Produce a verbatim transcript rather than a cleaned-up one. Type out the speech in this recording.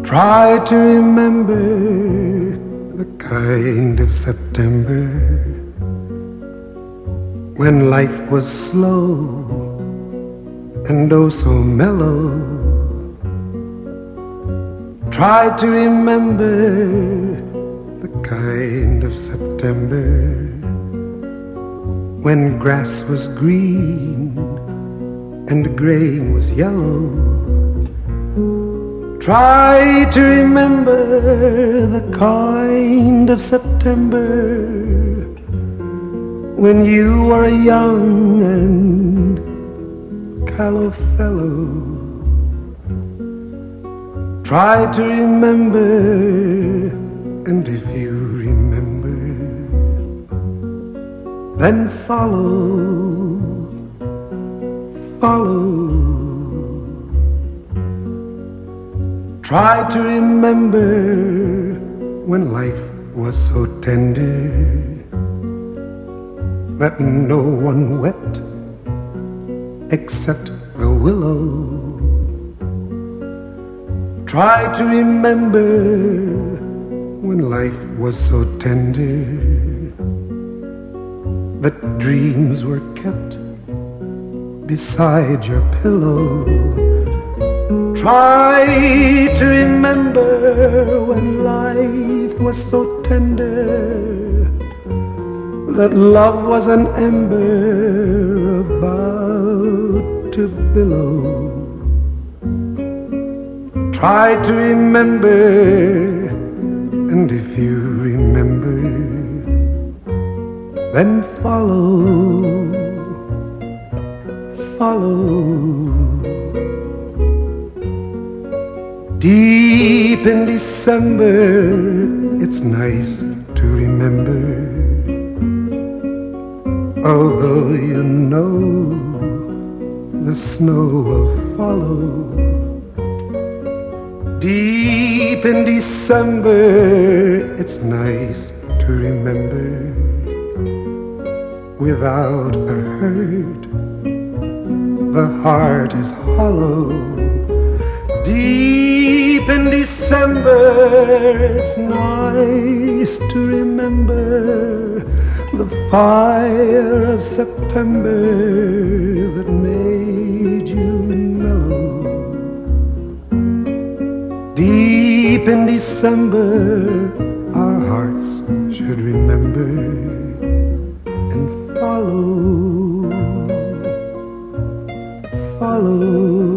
Try to remember the kind of September when life was slow and oh so mellow. Try to remember the kind of September when grass was green and the grain was yellow. Try to remember the kind of September when you were a young and callow fellow. Try to remember, and if you remember, then follow, follow. Try to remember when life was so tender that no one wept except the willow. Try to remember when life was so tender that dreams were kept beside your pillow. Try to remember when life was so tender that love was an ember about to billow. Try to remember, and if you remember, then follow, follow. Deep in December, it's nice to remember, although you know the snow will follow. Deep in December, it's nice to remember, without a hurt, the heart is hollow. Deep in December, it's nice to remember the fire of September that made you mellow. Deep in December, our hearts should remember and follow, follow.